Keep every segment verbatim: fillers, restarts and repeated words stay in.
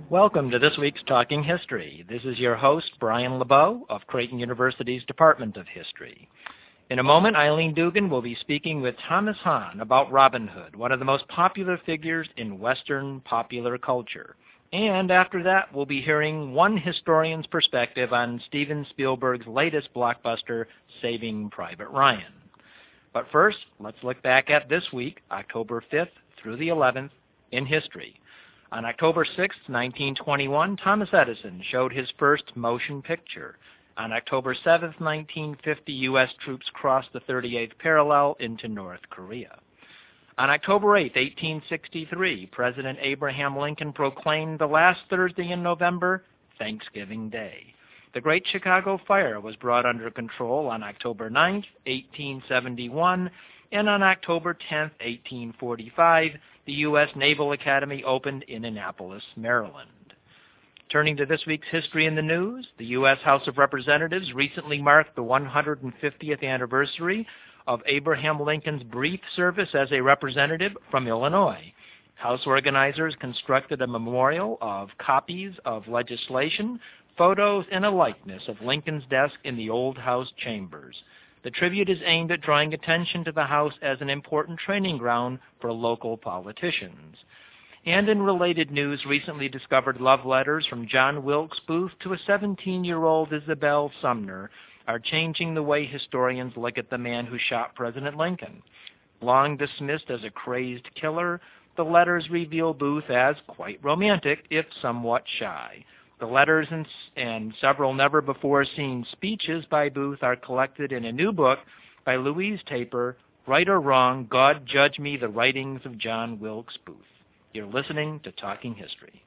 Welcome to this week's Talking History. This is your host, Brian LeBeau of Creighton University's Department of History. In a moment, Eileen Dugan will be speaking with Thomas Hahn about Robin Hood, one of the most popular figures in Western popular culture. And after that, we'll be hearing one historian's perspective on Steven Spielberg's latest blockbuster, Saving Private Ryan. But first, let's look back at this week, October fifth through the eleventh, in history. On October sixth, nineteen twenty-one, Thomas Edison showed his first motion picture. On October seventh, nineteen fifty, U S troops crossed the thirty-eighth parallel into North Korea. On October eighth, eighteen sixty-three, President Abraham Lincoln proclaimed the last Thursday in November Thanksgiving Day. The Great Chicago Fire was brought under control on October ninth, eighteen seventy-one, and on October tenth, eighteen forty-five, the U S Naval Academy opened in Annapolis, Maryland. Turning to this week's history in the news, the U S House of Representatives recently marked the one hundred fiftieth anniversary of Abraham Lincoln's brief service as a representative from Illinois. House organizers constructed a memorial of copies of legislation, photos, and a likeness of Lincoln's desk in the old House chambers. The tribute is aimed at drawing attention to the House as an important training ground for local politicians. And in related news, recently discovered love letters from John Wilkes Booth to a seventeen-year-old Isabel Sumner are changing the way historians look at the man who shot President Lincoln. Long dismissed as a crazed killer, the letters reveal Booth as quite romantic, if somewhat shy. The letters and, and several never-before-seen speeches by Booth are collected in a new book by Louise Taper, Right or Wrong, God Judge Me, The Writings of John Wilkes Booth. You're listening to Talking History.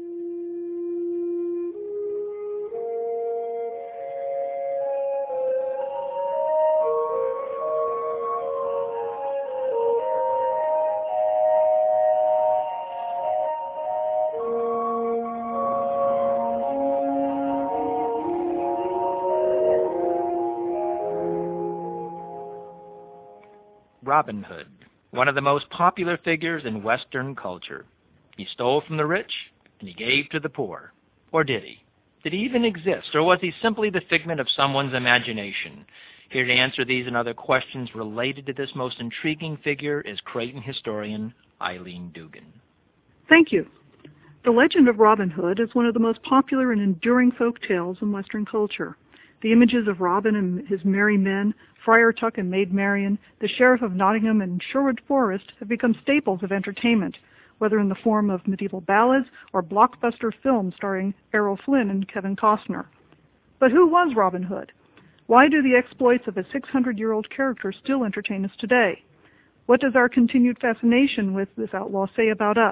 Robin Hood, one of the most popular figures in Western culture. He stole from the rich, and he gave to the poor. Or did he? Did he even exist, or was he simply the figment of someone's imagination? Here to answer these and other questions related to this most intriguing figure is Creighton historian Eileen Dugan. Thank you. The legend of Robin Hood is one of the most popular and enduring folk tales in Western culture. The images of Robin and his merry men, Friar Tuck and Maid Marian, the Sheriff of Nottingham, and Sherwood Forest have become staples of entertainment, whether in the form of medieval ballads or blockbuster films starring Errol Flynn and Kevin Costner. But who was Robin Hood? Why do the exploits of a six hundred year old character still entertain us today? What does our continued fascination with this outlaw say about us?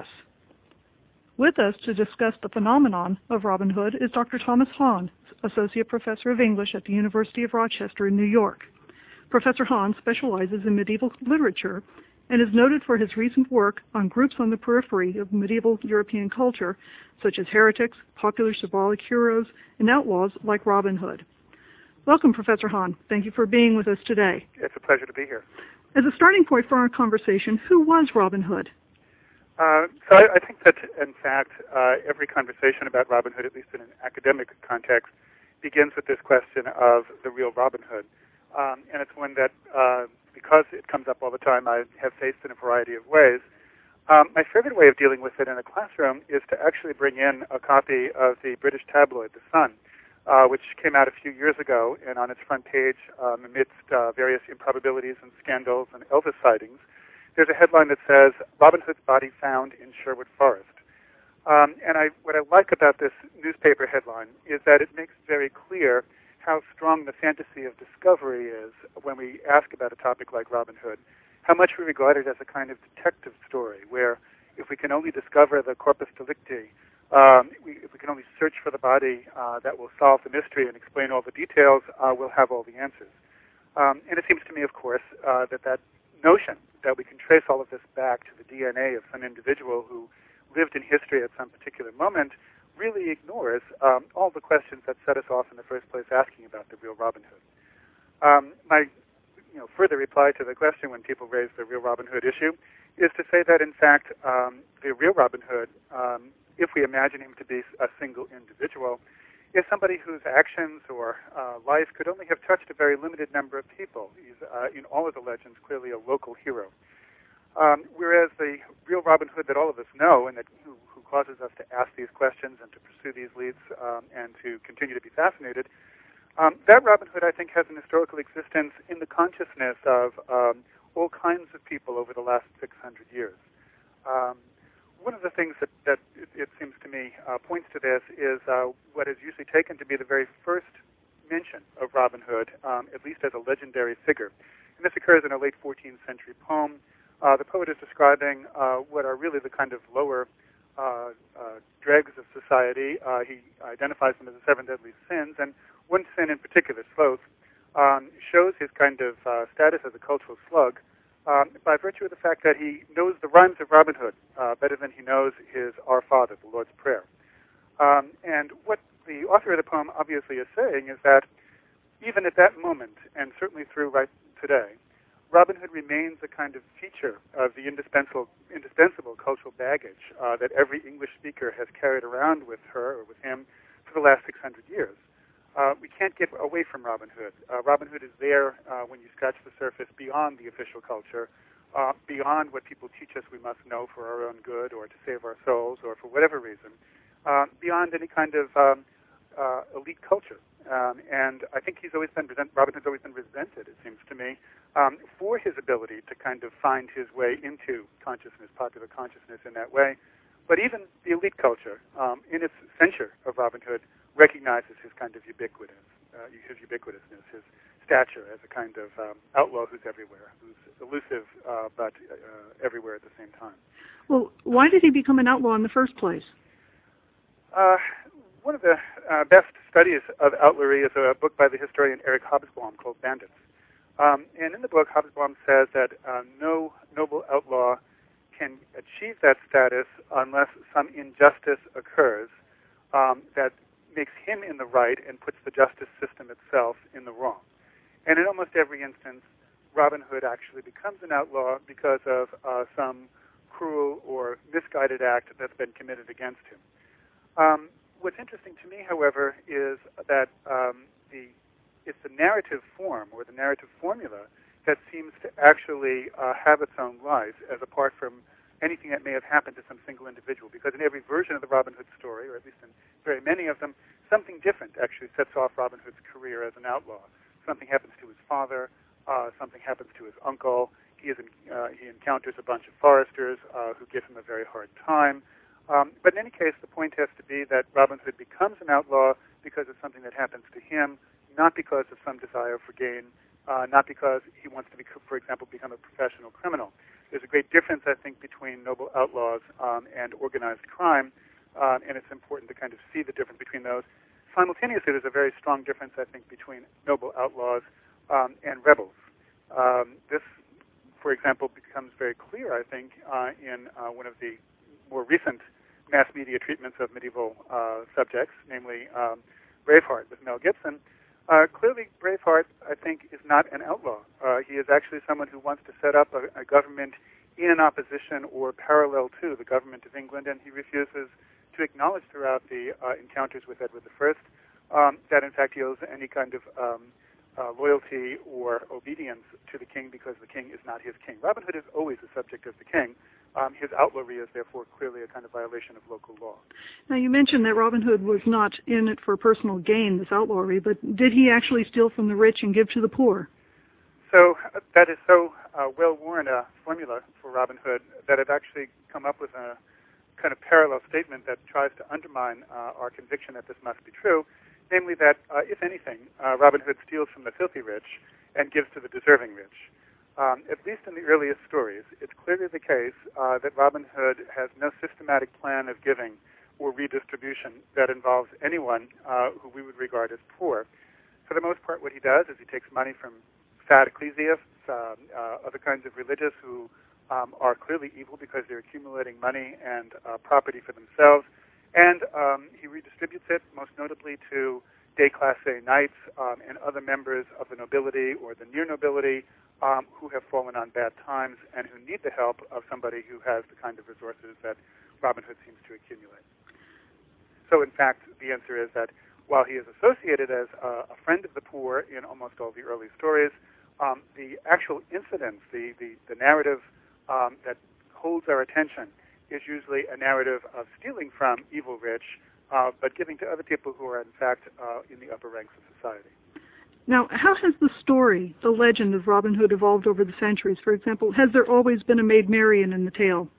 With us to discuss the phenomenon of Robin Hood is Doctor Thomas Hahn, Associate Professor of English at the University of Rochester in New York. Professor Hahn specializes in medieval literature and is noted for his recent work on groups on the periphery of medieval European culture, such as heretics, popular symbolic heroes, and outlaws like Robin Hood. Welcome, Professor Hahn. Thank you for being with us today. It's a pleasure to be here. As a starting point for our conversation, who was Robin Hood? Uh, so I, I think that, in fact, uh, every conversation about Robin Hood, at least in an academic context, begins with this question of the real Robin Hood. Um, and it's one that, uh, because it comes up all the time, I have faced in a variety of ways. Um, my favorite way of dealing with it in a classroom is to actually bring in a copy of the British tabloid, The Sun, uh, which came out a few years ago, and on its front page, um, amidst uh, various improbabilities and scandals and Elvis sightings, there's a headline that says, Robin Hood's body found in Sherwood Forest. Um, and I, what I like about this newspaper headline is that it makes very clear how strong the fantasy of discovery is when we ask about a topic like Robin Hood, how much we regard it as a kind of detective story, where if we can only discover the corpus delicti, um, we, if we can only search for the body uh, that will solve the mystery and explain all the details, uh, we'll have all the answers. Um, and it seems to me, of course, uh, that that notion that we can trace all of this back to the D N A of some individual who lived in history at some particular moment really ignores um, all the questions that set us off in the first place asking about the real Robin Hood. Um, my you know, further reply to the question when people raise the real Robin Hood issue is to say that, in fact, um, the real Robin Hood um, if we imagine him to be a single individual, is somebody whose actions or uh, life could only have touched a very limited number of people. He's, uh, in all of the legends, clearly a local hero. Um, whereas the real Robin Hood that all of us know and that who, who causes us to ask these questions and to pursue these leads um, and to continue to be fascinated, um, that Robin Hood, I think, has an historical existence in the consciousness of um, all kinds of people over the last six hundred years. Um, one of the things that, that it, it seems to me uh, points to this is uh, what is usually taken to be the very first mention of Robin Hood, um, at least as a legendary figure. And this occurs in a late fourteenth century poem. Uh, the poet is describing uh, what are really the kind of lower uh, uh, dregs of society. Uh, he identifies them as the seven deadly sins, and one sin in particular, sloth, um, shows his kind of uh, status as a cultural slug um, by virtue of the fact that he knows the rhymes of Robin Hood uh, better than he knows his Our Father, the Lord's Prayer. Um, and what the author of the poem obviously is saying is that even at that moment, and certainly through right today, Robin Hood remains a kind of feature of the indispensable, indispensable cultural baggage uh, that every English speaker has carried around with her or with him for the last six hundred years. Uh, we can't get away from Robin Hood. Uh, Robin Hood is there uh, when you scratch the surface beyond the official culture, uh, beyond what people teach us we must know for our own good or to save our souls or for whatever reason, uh, beyond any kind of um, uh, elite culture. Um, and I think he's always been resent- Robin Hood's always been resented, it seems to me, um, for his ability to kind of find his way into consciousness, popular consciousness in that way. But even the elite culture, um, in its censure of Robin Hood, recognizes his kind of ubiquitous, uh, his ubiquitousness, his stature as a kind of um, outlaw who's everywhere, who's elusive uh, but uh, everywhere at the same time. Well, why did he become an outlaw in the first place? Uh, one of the uh, best studies of outlawry is a book by the historian Eric Hobsbawm called Bandits. Um, and in the book, Hobsbawm says that uh, no noble outlaw can achieve that status unless some injustice occurs um, that makes him in the right and puts the justice system itself in the wrong. And in almost every instance, Robin Hood actually becomes an outlaw because of uh, some cruel or misguided act that's been committed against him. Um, what's interesting to me, however, is that um, the it's the narrative form or the narrative formula that seems to actually uh, have its own life as apart from anything that may have happened to some single individual. Because in every version of the Robin Hood story, or at least in very many of them, something different actually sets off Robin Hood's career as an outlaw. Something happens to his father, uh, something happens to his uncle, he, is in, uh, he encounters a bunch of foresters uh, who give him a very hard time. Um, but in any case, the point has to be that Robin Hood becomes an outlaw because of something that happens to him, not because of some desire for gain, uh, not because he wants to, be, for example, become a professional criminal. There's a great difference, I think, between noble outlaws um, and organized crime, uh, and it's important to kind of see the difference between those. Simultaneously, there's a very strong difference, I think, between noble outlaws um, and rebels. Um, this, for example, becomes very clear, I think, uh, in uh, one of the more recent mass media treatments of medieval uh, subjects, namely um, Braveheart with Mel Gibson. Uh, clearly, Braveheart, I think, is not an outlaw. Uh, he is actually someone who wants to set up a, a government in opposition or parallel to the government of England, and he refuses to acknowledge throughout the uh, encounters with Edward the First um, that, in fact, he owes any kind of um, uh, loyalty or obedience to the king because the king is not his king. Robin Hood is always the subject of the king. Um, his outlawry is therefore clearly a kind of violation of local law. Now, you mentioned that Robin Hood was not in it for personal gain, this outlawry, but did he actually steal from the rich and give to the poor? So uh, that is so uh, well-worn a formula for Robin Hood that I've actually come up with a kind of parallel statement that tries to undermine uh, our conviction that this must be true, namely that, uh, if anything, uh, Robin Hood steals from the filthy rich and gives to the deserving rich. Um, at least in the earliest stories, it's clearly the case uh, that Robin Hood has no systematic plan of giving or redistribution that involves anyone uh, who we would regard as poor. For the most part, what he does is he takes money from fat ecclesiasts, uh, uh, other kinds of religious who um, are clearly evil because they're accumulating money and uh, property for themselves, and um, he redistributes it, most notably to day-class A knights um, and other members of the nobility or the near nobility um, who have fallen on bad times and who need the help of somebody who has the kind of resources that Robin Hood seems to accumulate. so, in fact, the answer is that while he is associated as a, a friend of the poor in almost all the early stories, um, the actual incidents, the, the, the narrative um, that holds our attention is usually a narrative of stealing from evil rich, uh, but giving to other people who are, in fact, uh, in the upper ranks of society. Now, how has the story, the legend of Robin Hood evolved over the centuries? For example, has there always been a Maid Marian in the tale?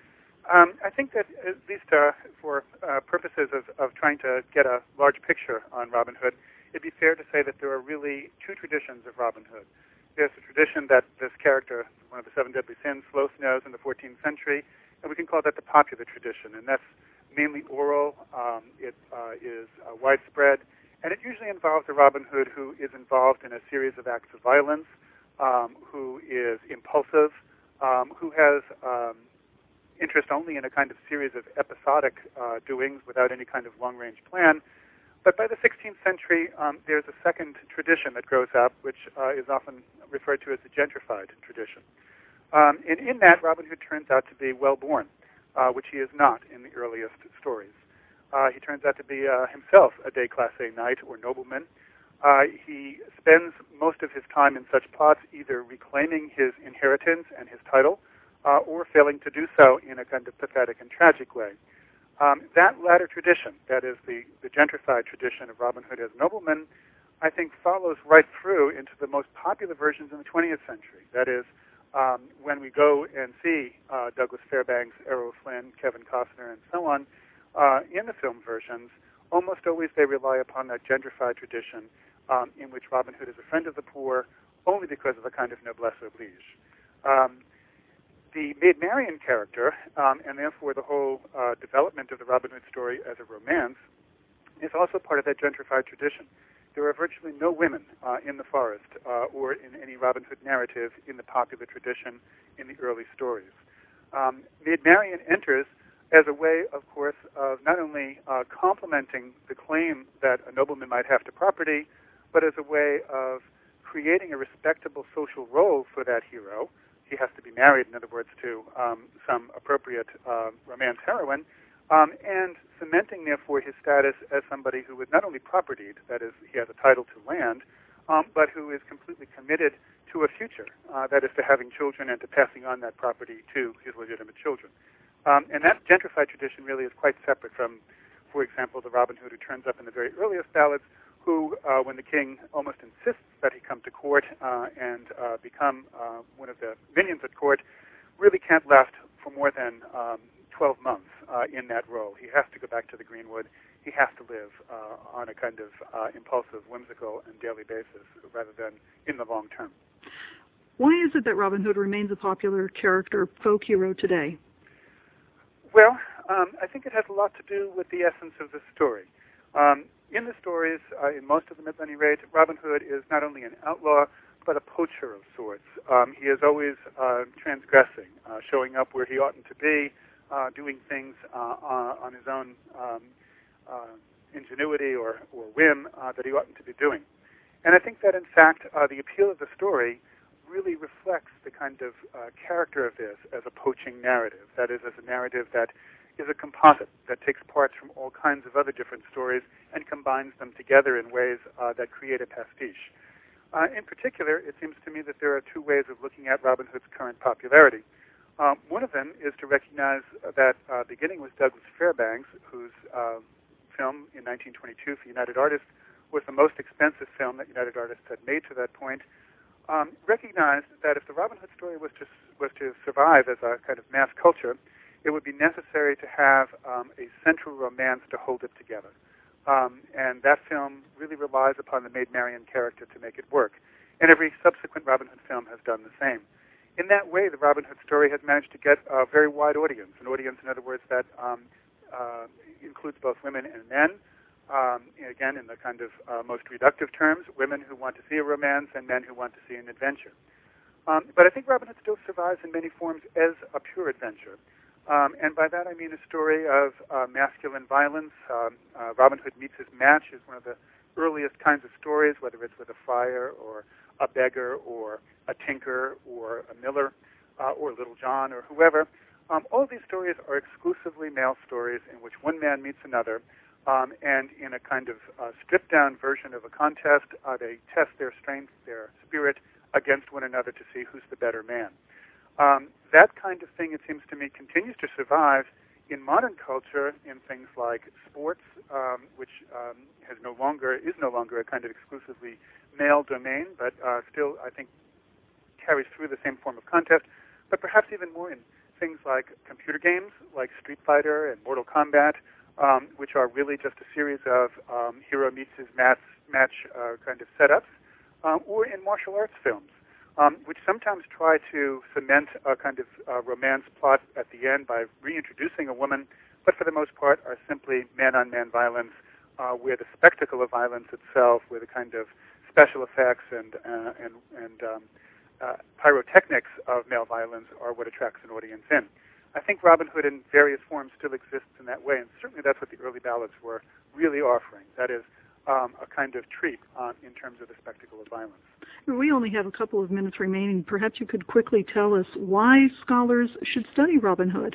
Um, I think that at least uh, for uh, purposes of, of trying to get a large picture on Robin Hood, it'd be fair to say that there are really two traditions of Robin Hood. There's the tradition that this character, one of the seven deadly sins, Sloth knows in the fourteenth century, and we can call that the popular tradition, and that's mainly oral. Um, it uh, is uh, widespread, and it usually involves a Robin Hood who is involved in a series of acts of violence, um, who is impulsive, um, who has um, interest only in a kind of series of episodic uh, doings without any kind of long-range plan. But by the sixteenth century, um, there's a second tradition that grows up, which uh, is often referred to as the gentrified tradition. Um, and in that, Robin Hood turns out to be well-born, uh, which he is not in the earliest stories. Uh, he turns out to be uh, himself a day class A knight or nobleman. Uh, he spends most of his time in such plots either reclaiming his inheritance and his title, Uh, or failing to do so in a kind of pathetic and tragic way. Um, that latter tradition, that is the, the gentrified tradition of Robin Hood as nobleman, I think follows right through into the most popular versions in the twentieth century. That is, um, when we go and see uh, Douglas Fairbanks, Errol Flynn, Kevin Costner, and so on, uh, in the film versions, almost always they rely upon that gentrified tradition um, in which Robin Hood is a friend of the poor only because of a kind of noblesse oblige. Um, The Maid Marian character, um, and therefore the whole uh, development of the Robin Hood story as a romance, is also part of that gentrified tradition. There are virtually no women uh, in the forest uh, or in any Robin Hood narrative in the popular tradition in the early stories. Um, Maid Marian enters as a way, of course, of not only uh, complementing the claim that a nobleman might have to property, but as a way of creating a respectable social role for that hero. He has to be married, in other words, to um, some appropriate uh, romance heroine, um, and cementing, therefore, his status as somebody who is not only propertied, that is, he has a title to land, um, but who is completely committed to a future, uh, that is, to having children and to passing on that property to his legitimate children. Um, and that gentrified tradition really is quite separate from, for example, the Robin Hood who turns up in the very earliest ballads, who, uh, when the king almost insists that he come to court uh, and uh, become uh, one of the minions at court, really can't last for more than um, twelve months uh, in that role. He has to go back to the Greenwood. He has to live uh, on a kind of uh, impulsive, whimsical, and daily basis rather than in the long term. Why is it that Robin Hood remains a popular character, folk hero today? Well, um, I think it has a lot to do with the essence of the story. Um, in the stories, uh, in most of them at any rate, Robin Hood is not only an outlaw, but a poacher of sorts. Um, he is always uh, transgressing, uh, showing up where he oughtn't to be, uh, doing things uh, on his own um, uh, ingenuity or, or whim uh, that he oughtn't to be doing. And I think that, in fact, uh, the appeal of the story really reflects the kind of uh, character of this as a poaching narrative, that is, as a narrative that is a composite that takes parts from all kinds of other different stories and combines them together in ways uh, that create a pastiche. Uh, in particular, it seems to me that there are two ways of looking at Robin Hood's current popularity. Um, one of them is to recognize that uh, beginning with Douglas Fairbanks, whose uh, film in nineteen twenty-two for United Artists was the most expensive film that United Artists had made to that point, um, recognized that if the Robin Hood story was to, was to survive as a kind of mass culture, it would be necessary to have um, a central romance to hold it together. Um, and that film really relies upon the Maid Marian character to make it work. And every subsequent Robin Hood film has done the same. In that way, the Robin Hood story has managed to get a very wide audience, an audience, in other words, that um, uh, includes both women and men, um, again, in the kind of uh, most reductive terms, women who want to see a romance and men who want to see an adventure. Um, but I think Robin Hood still survives in many forms as a pure adventure. Um, and by that I mean a story of uh, masculine violence. Um, uh, Robin Hood meets his match is one of the earliest kinds of stories, whether it's with a friar or a beggar or a tinker or a miller uh, or Little John or whoever. Um, all of these stories are exclusively male stories in which one man meets another, Um, and in a kind of uh, stripped-down version of a contest, uh, they test their strength, their spirit against one another to see who's the better man. Um, that kind of thing, it seems to me, continues to survive in modern culture in things like sports, um, which um, has no longer is no longer a kind of exclusively male domain, but uh, still, I think, carries through the same form of contest, but perhaps even more in things like computer games, like Street Fighter and Mortal Kombat, um, which are really just a series of um, hero meets his match, match uh, kind of setups, um, or in martial arts films, um, which sometimes try to cement a kind of uh, romance plot at the end by reintroducing a woman, but for the most part are simply man-on-man violence, uh, where the spectacle of violence itself, where the kind of special effects and uh, and and um, uh, pyrotechnics of male violence are what attracts an audience in. I think Robin Hood in various forms still exists in that way, and certainly that's what the early ballads were really offering. That is, um, a kind of treat uh, in terms of the spectacle of violence. We only have a couple of minutes remaining. Perhaps you could quickly tell us why scholars should study Robin Hood.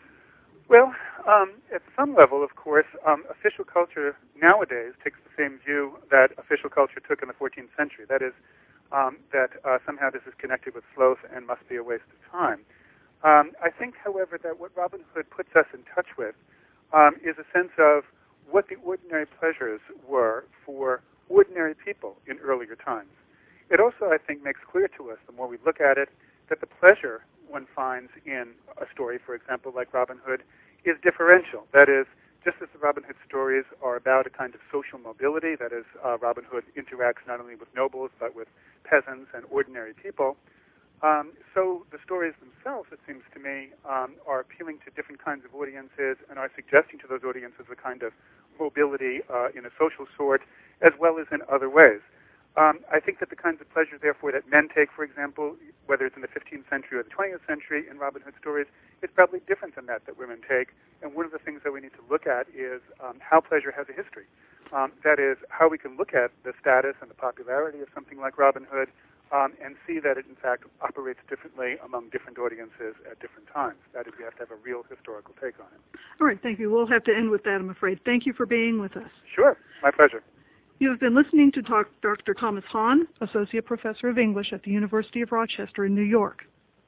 Well, um, at some level, of course, um, official culture nowadays takes the same view that official culture took in the fourteenth century. That is, um, that uh, somehow this is connected with sloth and must be a waste of time. Um, I think, however, that what Robin Hood puts us in touch with um, is a sense of what the ordinary pleasures were for ordinary people in earlier times. It also, I think, makes clear to us, the more we look at it, that the pleasure one finds in a story, for example, like Robin Hood, is differential. That is, just as the Robin Hood stories are about a kind of social mobility, that is, uh, Robin Hood interacts not only with nobles, but with peasants and ordinary people, Um, so the stories themselves, it seems to me, um, are appealing to different kinds of audiences and are suggesting to those audiences a kind of mobility uh, in a social sort, as well as in other ways. Um, I think that the kinds of pleasure, therefore, that men take, for example, whether it's in the fifteenth century or the twentieth century in Robin Hood stories, is probably different than that that women take. And one of the things that we need to look at is um, how pleasure has a history. Um, that is, how we can look at the status and the popularity of something like Robin Hood Um, and see that it, in fact, operates differently among different audiences at different times. That is, we have to have a real historical take on it. All right, thank you. We'll have to end with that, I'm afraid. Thank you for being with us. Sure, my pleasure. You have been listening to talk Doctor Thomas Hahn, Associate Professor of English at the University of Rochester in New York.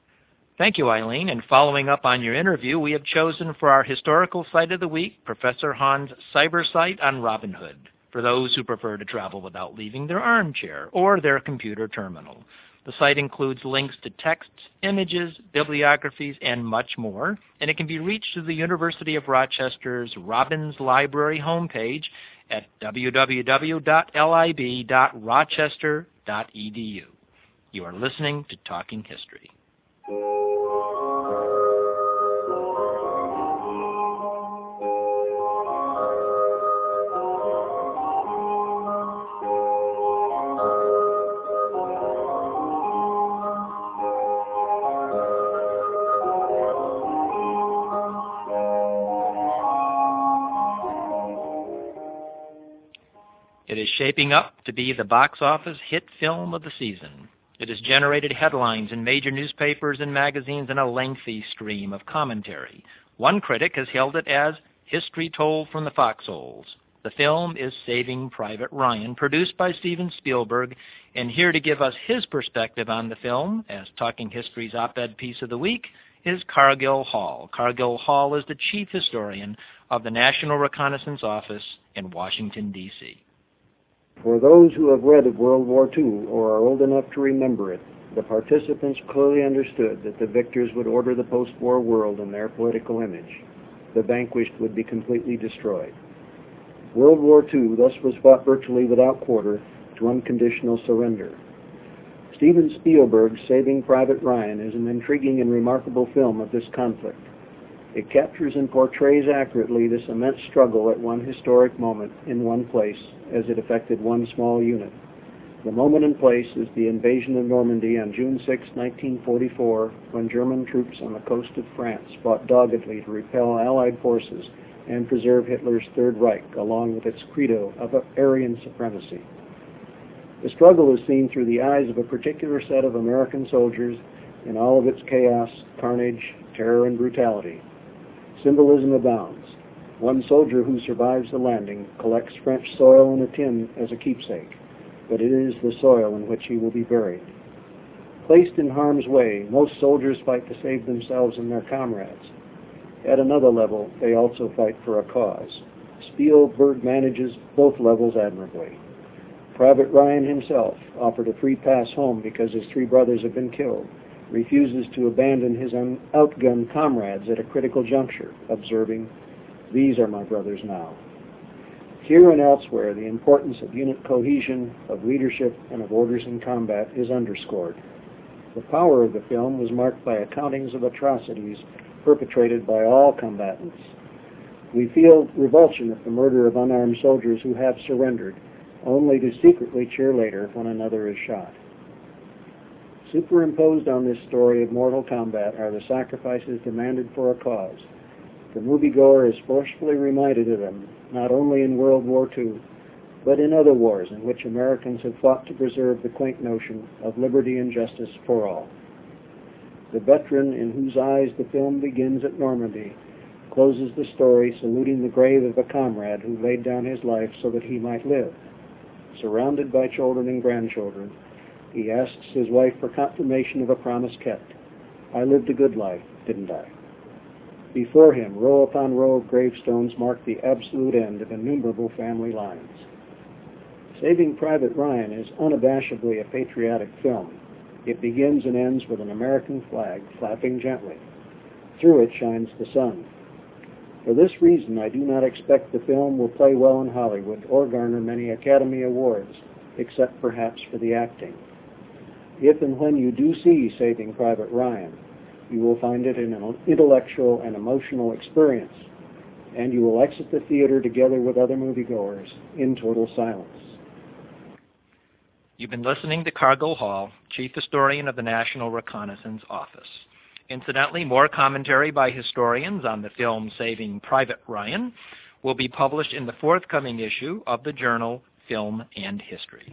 Thank you, Eileen. And following up on your interview, we have chosen for our Historical Site of the Week, Professor Hahn's Cyber Site on Robin Hood, for those who prefer to travel without leaving their armchair or their computer terminal. The site includes links to texts, images, bibliographies, and much more, and it can be reached through the University of Rochester's Robbins Library homepage at w w w dot l i b dot rochester dot e d u. You are listening to Talking History. It is shaping up to be the box office hit film of the season. It has generated headlines in major newspapers and magazines and a lengthy stream of commentary. One critic has hailed it as history told from the foxholes. The film is Saving Private Ryan, produced by Steven Spielberg, and here to give us his perspective on the film, as Talking History's op-ed piece of the week, is Cargill Hall. Cargill Hall is the chief historian of the National Reconnaissance Office in Washington, D C For those who have read of World War Two or are old enough to remember it, the participants clearly understood that the victors would order the post-war world in their political image. The vanquished would be completely destroyed. World War Two thus was fought virtually without quarter to unconditional surrender. Steven Spielberg's Saving Private Ryan is an intriguing and remarkable film of this conflict. It captures and portrays accurately this immense struggle at one historic moment in one place as it affected one small unit. The moment and place is the invasion of Normandy on June sixth, nineteen forty-four, when German troops on the coast of France fought doggedly to repel Allied forces and preserve Hitler's Third Reich, along with its credo of Aryan supremacy. The struggle is seen through the eyes of a particular set of American soldiers in all of its chaos, carnage, terror, and brutality. Symbolism abounds. One soldier who survives the landing collects French soil in a tin as a keepsake, but it is the soil in which he will be buried. Placed in harm's way, most soldiers fight to save themselves and their comrades. At another level, they also fight for a cause. Spielberg manages both levels admirably. Private Ryan himself, offered a free pass home because his three brothers have been killed, refuses to abandon his un- outgunned comrades at a critical juncture, observing, "These are my brothers now." Here and elsewhere, the importance of unit cohesion, of leadership, and of orders in combat is underscored. The power of the film was marked by accountings of atrocities perpetrated by all combatants. We feel revulsion at the murder of unarmed soldiers who have surrendered, only to secretly cheer later when another is shot. Superimposed on this story of mortal combat are the sacrifices demanded for a cause. The moviegoer is forcefully reminded of them, not only in World War Two, but in other wars in which Americans have fought to preserve the quaint notion of liberty and justice for all. The veteran in whose eyes the film begins at Normandy closes the story saluting the grave of a comrade who laid down his life so that he might live. Surrounded by children and grandchildren, he asks his wife for confirmation of a promise kept. "I lived a good life, didn't I?" Before him, row upon row of gravestones mark the absolute end of innumerable family lines. Saving Private Ryan is unabashedly a patriotic film. It begins and ends with an American flag flapping gently. Through it shines the sun. For this reason, I do not expect the film will play well in Hollywood or garner many Academy Awards, except perhaps for the acting. If and when you do see Saving Private Ryan, you will find it an intellectual and emotional experience, and you will exit the theater together with other moviegoers in total silence. You've been listening to Cargill Hall, Chief Historian of the National Reconnaissance Office. Incidentally, more commentary by historians on the film Saving Private Ryan will be published in the forthcoming issue of the journal Film and History.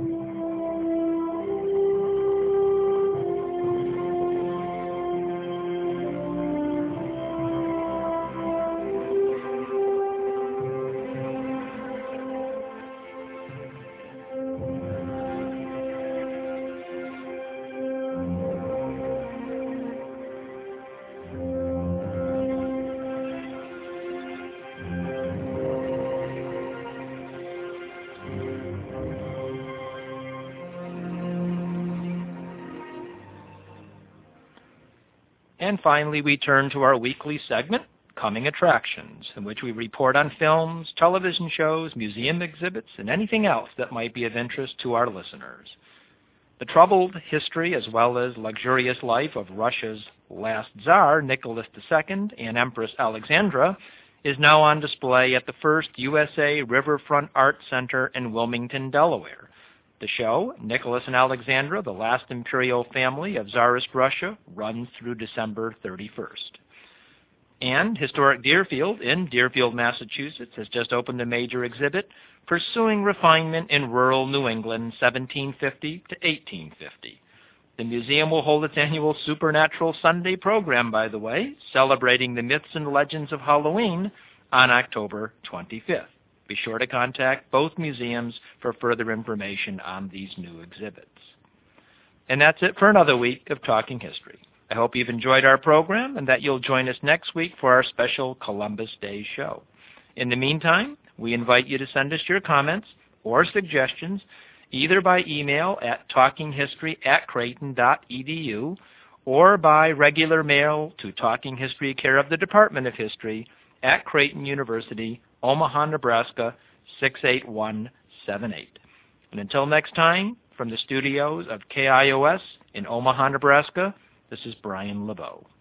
And finally, we turn to our weekly segment, Coming Attractions, in which we report on films, television shows, museum exhibits, and anything else that might be of interest to our listeners. The troubled history as well as luxurious life of Russia's last Tsar, Nicholas the Second, and Empress Alexandra, is now on display at the first U S A Riverfront Art Center in Wilmington, Delaware. The show, Nicholas and Alexandra, the Last Imperial Family of Tsarist Russia, runs through December thirty-first. And Historic Deerfield in Deerfield, Massachusetts, has just opened a major exhibit, Pursuing Refinement in Rural New England, seventeen fifty to eighteen fifty. The museum will hold its annual Supernatural Sunday program, by the way, celebrating the myths and legends of Halloween on October twenty-fifth. Be sure to contact both museums for further information on these new exhibits. And that's it for another week of Talking History. I hope you've enjoyed our program and that you'll join us next week for our special Columbus Day show. In the meantime, we invite you to send us your comments or suggestions either by email at talkinghistory at creighton dot e d u or by regular mail to Talking History, care of the Department of History at Creighton University, Omaha, Nebraska, six eight one seven eight. And until next time, from the studios of K I O S in Omaha, Nebraska, this is Brian LeBeau.